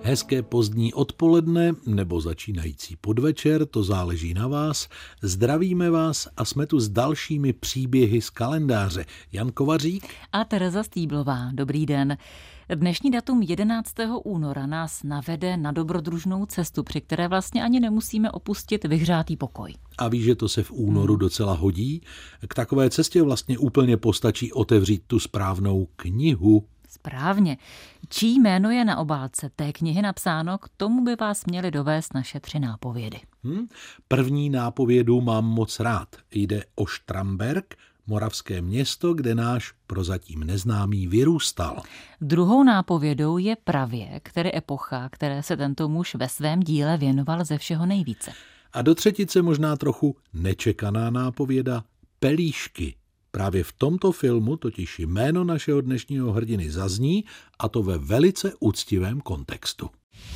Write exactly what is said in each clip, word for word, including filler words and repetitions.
Hezké pozdní odpoledne nebo začínající podvečer, to záleží na vás. Zdravíme vás a jsme tu s dalšími příběhy z kalendáře. Jan Kovařík a Tereza Stýblová. Dobrý den. Dnešní datum jedenáctého února nás navede na dobrodružnou cestu, při které vlastně ani nemusíme opustit vyhřátý pokoj. A víš, že to se v únoru hmm. docela hodí? K takové cestě vlastně úplně postačí otevřít tu správnou knihu. Správně. Čí jméno je na obálce té knihy napsáno, k tomu by vás měly dovést naše tři nápovědy. Hmm? První nápovědu mám moc rád. Jde o Štramberk, moravské město, kde náš prozatím neznámý vyrůstal. Druhou nápovědou je pravěk, tedy epocha, které se tento muž ve svém díle věnoval ze všeho nejvíce. A do třetice možná trochu nečekaná nápověda Pelíšky. Právě v tomto filmu totiž jméno našeho dnešního hrdiny zazní, a to ve velice úctivém kontextu.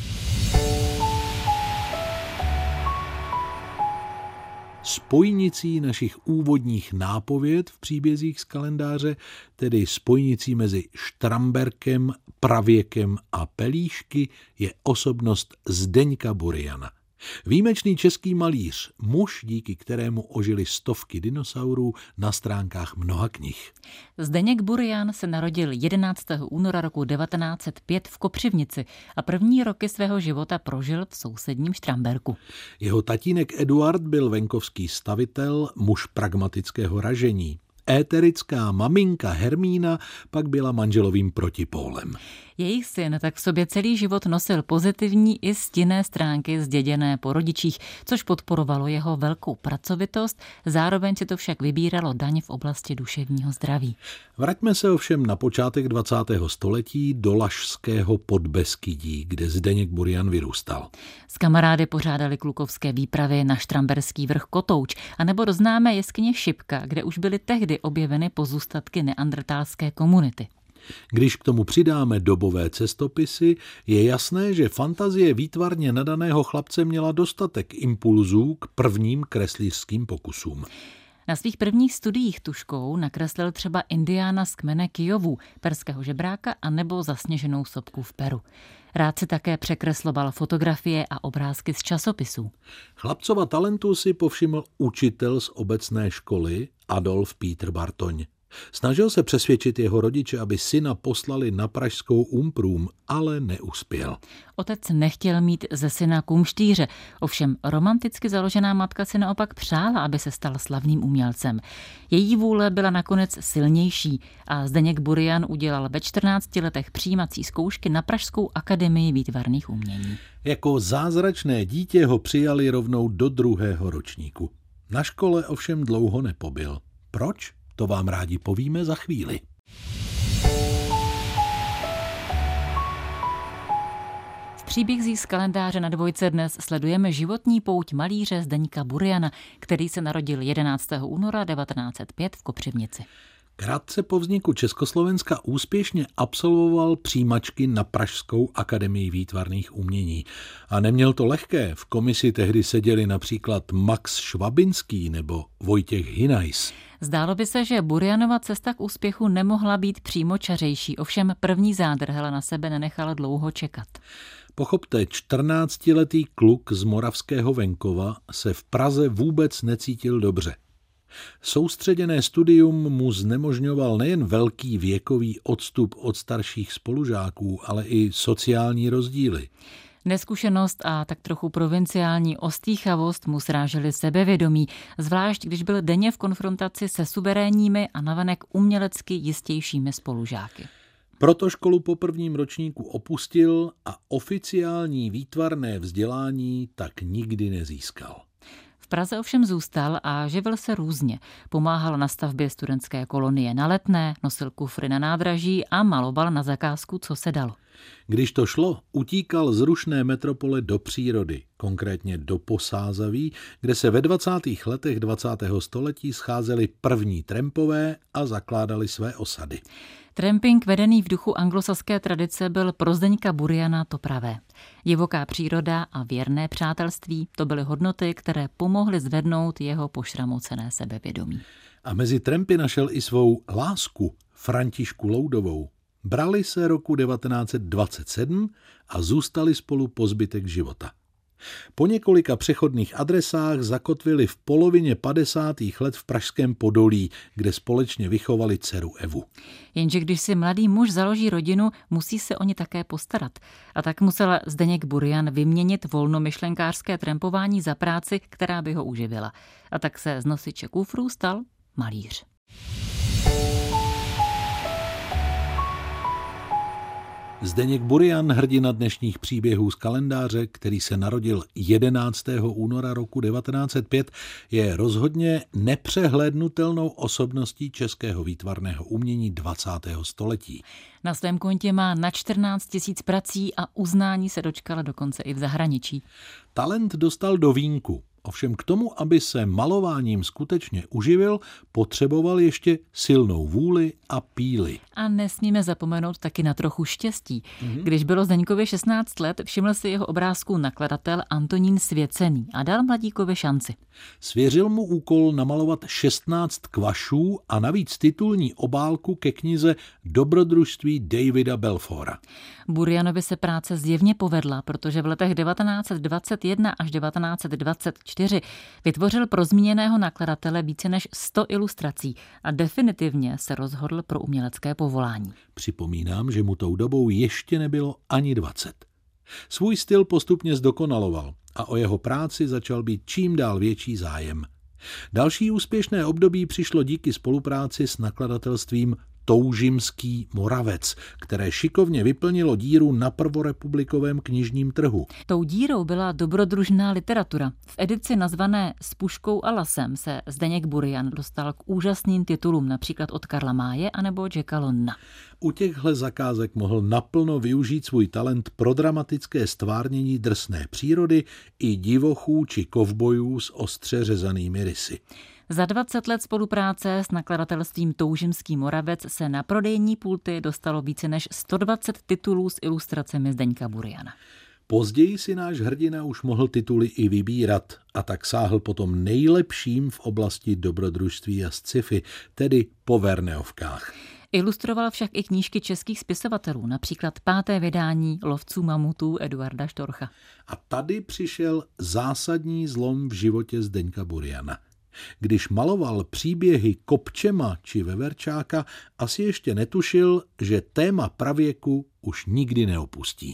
Spojnicí našich úvodních nápověd v příbězích z kalendáře, tedy spojnicí mezi Štramberkem, pravěkem a Pelíšky, je osobnost Zdeňka Buriana. Výjimečný český malíř, muž, díky kterému ožily stovky dinosaurů na stránkách mnoha knih. Zdeněk Burian se narodil jedenáctého února roku devatenáct set pět v Kopřivnici a první roky svého života prožil v sousedním Štramberku. Jeho tatínek Eduard byl venkovský stavitel, muž pragmatického ražení. Éterická maminka Hermína pak byla manželovým protipólem. Jejich syn tak v sobě celý život nosil pozitivní i stinné stránky zděděné po rodičích, což podporovalo jeho velkou pracovitost, zároveň si to však vybíralo daň v oblasti duševního zdraví. Vraťme se ovšem na počátek dvacátého století do Lašského Podbeskydí, kde Zdeněk Burian vyrůstal. S kamarády pořádali klukovské výpravy na štramberský vrch Kotouč anebo do známé jeskyně Šipka, kde už byly tehdy objeveny pozůstatky neandrtálské komunity. Když k tomu přidáme dobové cestopisy, je jasné, že fantazie výtvarně nadaného chlapce měla dostatek impulzů k prvním kreslířským pokusům. Na svých prvních studiích tužkou nakreslil třeba indiána z kmene Kijovů, perského žebráka anebo zasněženou sopku v Peru. Rád si také překresloval fotografie a obrázky z časopisů. Chlapcova talentu si povšiml učitel z obecné školy Adolf Pítr Bartoň. Snažil se přesvědčit jeho rodiče, aby syna poslali na pražskou Umprům, ale neuspěl. Otec nechtěl mít ze syna kumštýře, ovšem romanticky založená matka si naopak přála, aby se stal slavným umělcem. Její vůle byla nakonec silnější a Zdeněk Burian udělal ve čtrnácti letech přijímací zkoušky na Pražskou akademii výtvarných umění. Jako zázračné dítě ho přijali rovnou do druhého ročníku. Na škole ovšem dlouho nepobyl. Proč? To vám rádi povíme za chvíli. V příbězích z kalendáře na dvojce dnes sledujeme životní pouť malíře Zdeňka Buriana, který se narodil jedenáctého února devatenáct set pět v Kopřivnici. Krátce po vzniku Československa úspěšně absolvoval přijímačky na Pražskou akademii výtvarných umění. A neměl to lehké, v komisi tehdy seděli například Max Švabinský nebo Vojtěch Hinajs. Zdálo by se, že Burianova cesta k úspěchu nemohla být přímočařejší, ovšem první zádrhel na sebe nenechala dlouho čekat. Pochopte, čtrnáctiletý kluk z moravského venkova se v Praze vůbec necítil dobře. Soustředěné studium mu znemožňoval nejen velký věkový odstup od starších spolužáků, ale i sociální rozdíly. Neskušenost a tak trochu provinciální ostýchavost mu srážely sebevědomí, zvlášť když byl denně v konfrontaci se suverénními a navenek umělecky jistějšími spolužáky. Proto školu po prvním ročníku opustil a oficiální výtvarné vzdělání tak nikdy nezískal. V Praze ovšem zůstal a živil se různě. Pomáhal na stavbě studentské kolonie na Letné, nosil kufry na nádraží a maloval na zakázku, co se dalo. Když to šlo, utíkal z rušné metropole do přírody, konkrétně do Posázaví, kde se ve dvacátých letech dvacátého století scházeli první trampové a zakládali své osady. Tramping vedený v duchu anglosaské tradice byl pro Zdeňka Buriana to pravé. Divoká příroda a věrné přátelství, to byly hodnoty, které pomohly zvednout jeho pošramocené sebevědomí. A mezi trampy našel i svou lásku, Františku Loudovou. Brali se roku devatenáct set dvacet sedm a zůstali spolu po zbytek života. Po několika přechodných adresách zakotvili v polovině padesátých let v pražském Podolí, kde společně vychovali dceru Evu. Jenže když si mladý muž založí rodinu, musí se o ně také postarat. A tak musel Zdeněk Burian vyměnit volnomyšlenkářské trampování za práci, která by ho uživila. A tak se z nosiče kufrů stal malíř. Zdeněk Burian, hrdina dnešních příběhů z kalendáře, který se narodil jedenáctého února roku devatenáct set pět, je rozhodně nepřehlédnutelnou osobností českého výtvarného umění dvacátého století. Na svém kontě má na čtrnáct tisíc prací a uznání se dočkala dokonce i v zahraničí. Talent dostal do vínku. Ovšem k tomu, aby se malováním skutečně uživil, potřeboval ještě silnou vůli a píli. A nesmíme zapomenout taky na trochu štěstí. Mm-hmm. Když bylo Zdeňkovi šestnáct let, všiml si jeho obrázků nakladatel Antonín Svěcený a dal mladíkovi šanci. Svěřil mu úkol namalovat šestnáct kvašů a navíc titulní obálku ke knize Dobrodružství Davida Balfoura. Burianovi se práce zjevně povedla, protože v letech devatenáct set dvacet jedna až devatenáct set dvacet čtyři vytvořil pro zmíněného nakladatele více než sto ilustrací a definitivně se rozhodl pro umělecké povolání. Připomínám, že mu tou dobou ještě nebylo ani dvacet. Svůj styl postupně zdokonaloval a o jeho práci začal být čím dál větší zájem. Další úspěšné období přišlo díky spolupráci s nakladatelstvím Toužimský Moravec, které šikovně vyplnilo díru na prvorepublikovém knižním trhu. Tou dírou byla dobrodružná literatura. V edici nazvané S puškou a lasem se Zdeněk Burian dostal k úžasným titulům, například od Karla Máje anebo Jacka Londona. U těchhle zakázek mohl naplno využít svůj talent pro dramatické stvárnění drsné přírody i divochů či kovbojů s ostře řezanými rysy. Za dvacet let spolupráce s nakladatelstvím Toužimský Moravec se na prodejní pulty dostalo více než sto dvacet titulů s ilustracemi Zdeňka Buriana. Později si náš hrdina už mohl tituly i vybírat a tak sáhl potom nejlepším v oblasti dobrodružství a sci-fi, tedy po Verneovkách. Ilustroval však i knížky českých spisovatelů, například páté vydání Lovců mamutů Eduarda Štorcha. A tady přišel zásadní zlom v životě Zdeňka Buriana. Když maloval příběhy Kopčema či Veverčáka, asi ještě netušil, že téma pravěku už nikdy neopustí.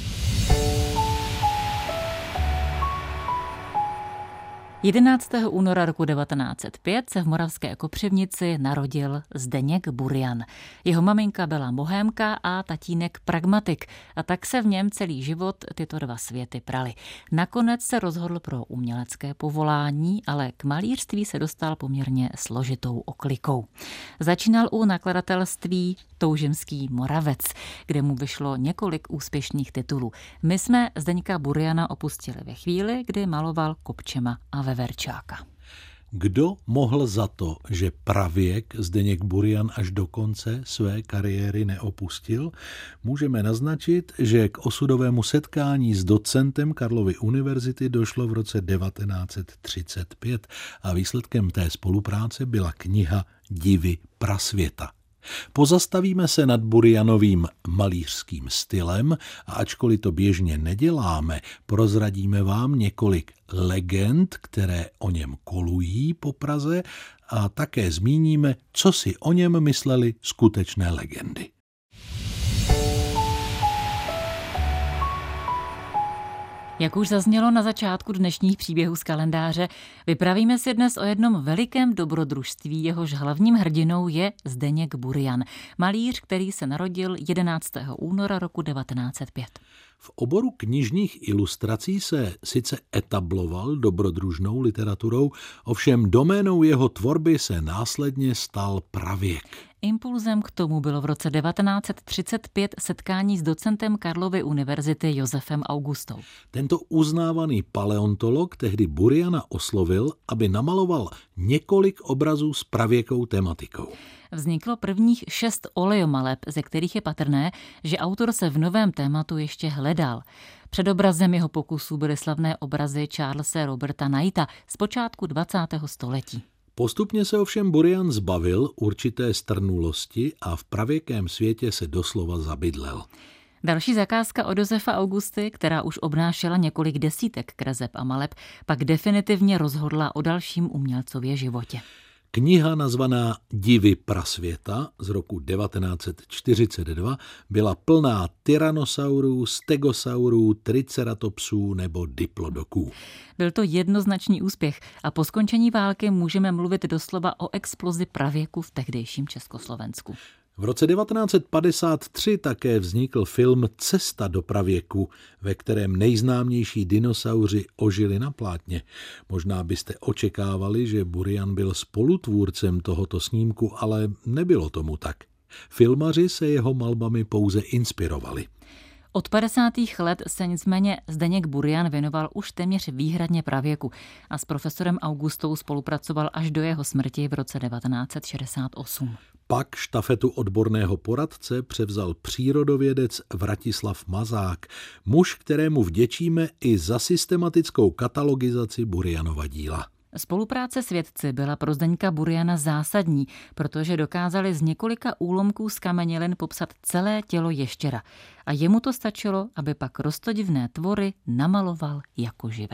jedenáctého února roku devatenáct set pět se v moravské Kopřivnici narodil Zdeněk Burian. Jeho maminka byla bohémka a tatínek pragmatik a tak se v něm celý život tyto dva světy praly. Nakonec se rozhodl pro umělecké povolání, ale k malířství se dostal poměrně složitou oklikou. Začínal u nakladatelství Toužimský Moravec, kde mu vyšlo několik úspěšných titulů. My jsme Zdeňka Buriana opustili ve chvíli, kdy maloval Kopčema a Veverčáka. Kdo mohl za to, že pravěk Zdeněk Burian až do konce své kariéry neopustil? Můžeme naznačit, že k osudovému setkání s docentem Karlovy univerzity došlo v roce devatenáct set třicet pět a výsledkem té spolupráce byla kniha Divy prasvěta. Pozastavíme se nad Burianovým malířským stylem a ačkoliv to běžně neděláme, prozradíme vám několik legend, které o něm kolují po Praze a také zmíníme, co si o něm mysleli skutečné legendy. Jak už zaznělo na začátku dnešních příběhů z kalendáře, vypravíme si dnes o jednom velikém dobrodružství, jehož hlavním hrdinou je Zdeněk Burian, malíř, který se narodil jedenáctého února roku devatenáct set pět. V oboru knižních ilustrací se sice etabloval dobrodružnou literaturou, ovšem doménou jeho tvorby se následně stal pravěk. Impulzem k tomu bylo v roce devatenáct set třicet pět setkání s docentem Karlovy univerzity Josefem Augustou. Tento uznávaný paleontolog tehdy Buriana oslovil, aby namaloval několik obrazů s pravěkou tematikou. Vzniklo prvních šest olejomaleb, ze kterých je patrné, že autor se v novém tématu ještě hledal. Předobrazem jeho pokusů byly slavné obrazy Charlesa Roberta Knighta z počátku dvacátého století. Postupně se ovšem Burian zbavil určité strnulosti a v pravěkém světě se doslova zabydlel. Další zakázka od Josefa Augusty, která už obnášela několik desítek kreseb a maleb, pak definitivně rozhodla o dalším umělcově životě. Kniha nazvaná Divy prasvěta z roku devatenáct set čtyřicet dva byla plná tyrannosaurů, stegosaurů, triceratopsů nebo diplodoků. Byl to jednoznačný úspěch a po skončení války můžeme mluvit doslova o explozi pravěku v tehdejším Československu. V roce devatenáct set padesát tři také vznikl film Cesta do pravěku, ve kterém nejznámější dinosauři ožili na plátně. Možná byste očekávali, že Burian byl spolutvůrcem tohoto snímku, ale nebylo tomu tak. Filmaři se jeho malbami pouze inspirovali. Od padesátých let se nicméně Zdeněk Burian věnoval už téměř výhradně pravěku a s profesorem Augustou spolupracoval až do jeho smrti v roce devatenáct set šedesát osm. Pak štafetu odborného poradce převzal přírodovědec Vratislav Mazák, muž, kterému vděčíme i za systematickou katalogizaci Burianova díla. Spolupráce s vědci byla pro Zdeňka Buriana zásadní, protože dokázali z několika úlomků zkamenělin popsat celé tělo ještěra. A jemu to stačilo, aby pak roztodivné tvory namaloval jako živé.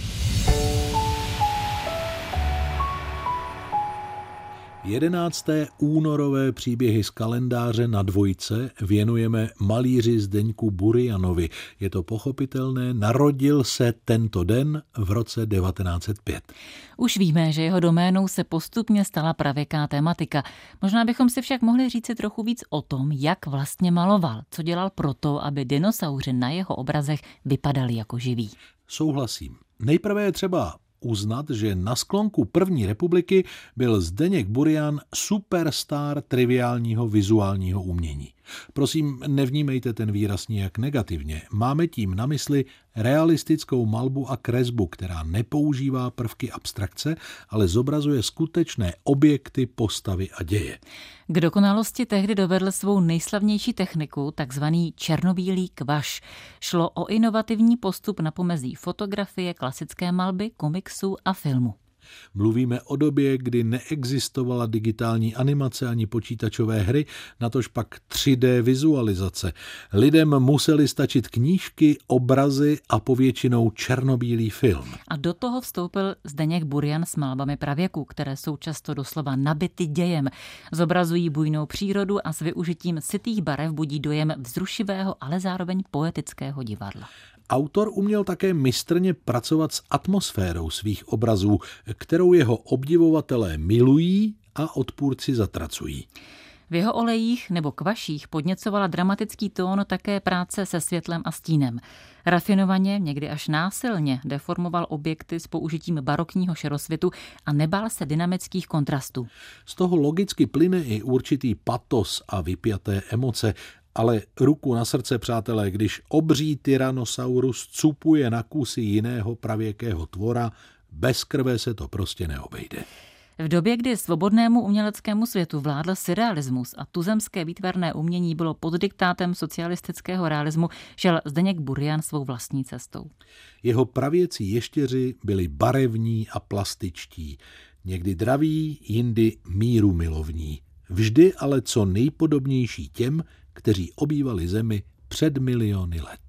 Jedenácté únorové příběhy z kalendáře na dvojce věnujeme malíři Zdeňku Burianovi. Je to pochopitelné, narodil se tento den v roce devatenáct set pět. Už víme, že jeho doménou se postupně stala pravěká tematika. Možná bychom si však mohli říci trochu víc o tom, jak vlastně maloval, co dělal proto, aby dinosauři na jeho obrazech vypadali jako živí. Souhlasím. Nejprve je třeba uznat, že na sklonku první republiky byl Zdeněk Burian superstar triviálního vizuálního umění. Prosím, nevnímejte ten výraz nijak negativně. Máme tím na mysli realistickou malbu a kresbu, která nepoužívá prvky abstrakce, ale zobrazuje skutečné objekty, postavy a děje. K dokonalosti tehdy dovedl svou nejslavnější techniku, takzvaný černobílý kvaš. Šlo o inovativní postup na pomezí fotografie, klasické malby, komiksu a filmu. Mluvíme o době, kdy neexistovala digitální animace ani počítačové hry, natož pak tři dé vizualizace. Lidem museli stačit knížky, obrazy a povětšinou černobílý film. A do toho vstoupil Zdeněk Burian s malbami pravěku, které jsou často doslova nabity dějem. Zobrazují bujnou přírodu a s využitím sytých barev budí dojem vzrušivého, ale zároveň poetického divadla. Autor uměl také mistrně pracovat s atmosférou svých obrazů, kterou jeho obdivovatelé milují a odpůrci zatracují. V jeho olejích nebo kvaších podněcovala dramatický tón také práce se světlem a stínem. Rafinovaně, někdy až násilně deformoval objekty s použitím barokního šerosvětu a nebál se dynamických kontrastů. Z toho logicky plyne i určitý patos a vypjaté emoce, ale ruku na srdce, přátelé, když obří tyrannosaurus cupuje na kusy jiného pravěkého tvora, bez krve se to prostě neobejde. V době, kdy svobodnému uměleckému světu vládl surrealismus a tuzemské výtvarné umění bylo pod diktátem socialistického realismu, šel Zdeněk Burian svou vlastní cestou. Jeho pravěcí ještěři byli barevní a plastičtí, někdy draví, jindy míru milovní. Vždy ale co nejpodobnější těm, kteří obývali zemi před miliony let.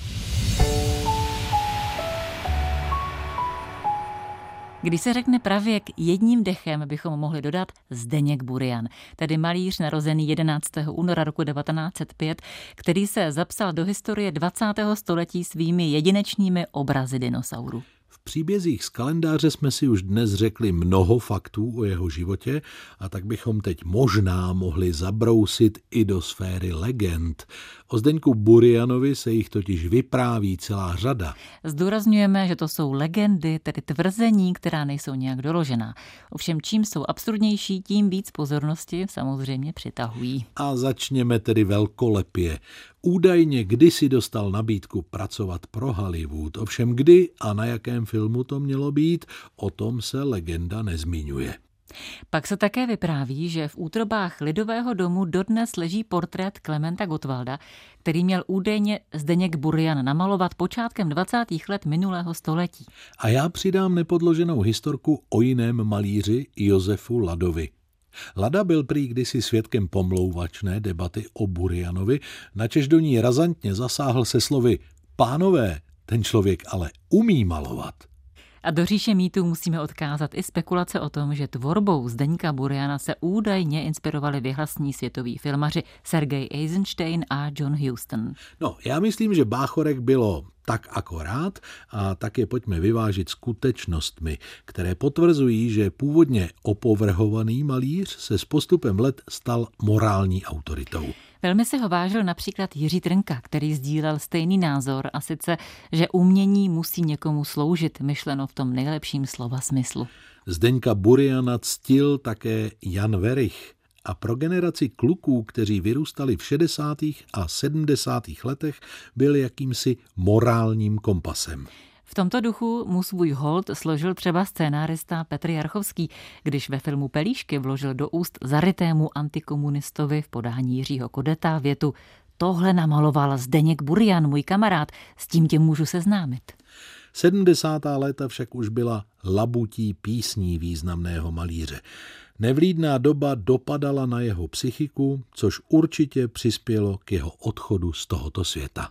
Když se řekne pravěk, jedním dechem bychom mohli dodat Zdeněk Burian, tedy malíř narozený jedenáctého února roku devatenáct set pět, který se zapsal do historie dvacátého století svými jedinečnými obrazy dinosaurů. V příbězích z kalendáře jsme si už dnes řekli mnoho faktů o jeho životě a tak bychom teď možná mohli zabrousit i do sféry legend. O Zdeňku Burianovi se jich totiž vypráví celá řada. Zdůrazňujeme, že to jsou legendy, tedy tvrzení, která nejsou nějak doložená. Ovšem čím jsou absurdnější, tím víc pozornosti samozřejmě přitahují. A začněme tedy velkolepě. Údajně kdysi dostal nabídku pracovat pro Hollywood, ovšem kdy a na jakém filmu to mělo být, o tom se legenda nezmiňuje. Pak se také vypráví, že v útrobách Lidového domu dodnes leží portrét Klementa Gottwalda, který měl údajně Zdeněk Burian namalovat počátkem dvacátých let minulého století. A já přidám nepodloženou historku o jiném malíři Josefu Ladovi. Lada byl prý kdysi svědkem pomlouvačné debaty o Burianovi, načež do ní razantně zasáhl se slovy: pánové, ten člověk ale umí malovat. A do říše mýtů musíme odkázat i spekulace o tom, že tvorbou Zdeňka Buriana se údajně inspirovali věhlasní světoví filmaři Sergej Eisenstein a John Huston. No, já myslím, že báchorek bylo tak akorát a tak je pojďme vyvážit skutečnostmi, které potvrzují, že původně opovrhovaný malíř se s postupem let stal morální autoritou. Velmi si ho vážil například Jiří Trnka, který sdílel stejný názor, a sice, že umění musí někomu sloužit, myšleno v tom nejlepším slova smyslu. Zdeňka Buriana ctil také Jan Werich a pro generaci kluků, kteří vyrůstali v šedesátých a sedmdesátých letech, byl jakýmsi morálním kompasem. V tomto duchu mu svůj hold složil třeba scénárista Petr Jarchovský, když ve filmu Pelíšky vložil do úst zarytému antikomunistovi v podání Jiřího Kodeta větu: tohle namaloval Zdeněk Burian, můj kamarád, s tím tě můžu seznámit. sedmdesátá léta však už byla labutí písní významného malíře. Nevlídná doba dopadala na jeho psychiku, což určitě přispělo k jeho odchodu z tohoto světa.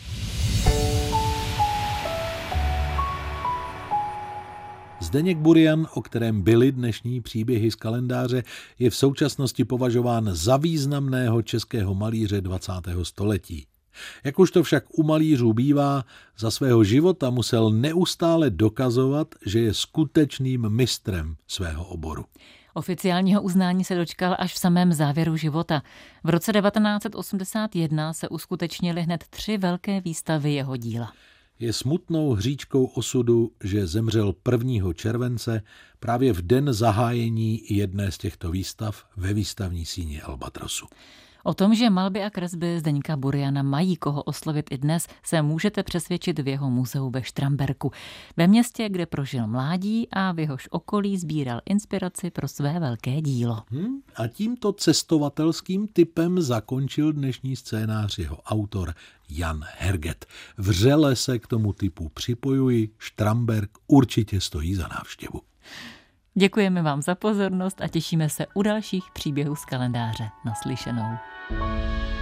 Zdeněk Burian, o kterém byly dnešní příběhy z kalendáře, je v současnosti považován za významného českého malíře dvacátého století. Jak už to však u malířů bývá, za svého života musel neustále dokazovat, že je skutečným mistrem svého oboru. Oficiálního uznání se dočkal až v samém závěru života. V roce devatenáct set osmdesát jedna se uskutečnily hned tři velké výstavy jeho díla. Je smutnou hříčkou osudu, že zemřel prvního července právě v den zahájení jedné z těchto výstav ve výstavní síni Albatrosu. O tom, že malby a kresby Zdeňka Buriana mají koho oslovit i dnes, se můžete přesvědčit v jeho muzeu ve Štramberku, ve městě, kde prožil mládí a v jehož okolí sbíral inspiraci pro své velké dílo. Hmm, a tímto cestovatelským typem zakončil dnešní scénář jeho autor Jan Herget. Vřele se k tomu typu připojuji, Štramberk určitě stojí za návštěvu. Děkujeme vám za pozornost a těšíme se u dalších příběhů z kalendáře. Naslyšenou.